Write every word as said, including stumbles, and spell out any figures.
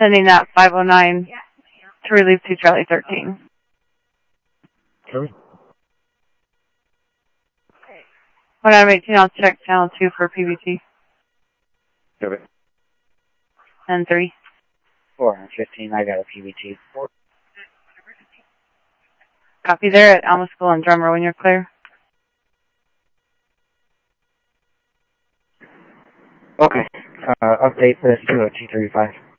Sending that five oh nine to relieve two Charlie thirteen. Copy. one out of eighteen, I'll check channel two for P B T. Copy. And three. four fifteen, I got a P B T. Copy there at Alma School and Drummer when you're clear. Okay. Uh, update this to a T thirty-five.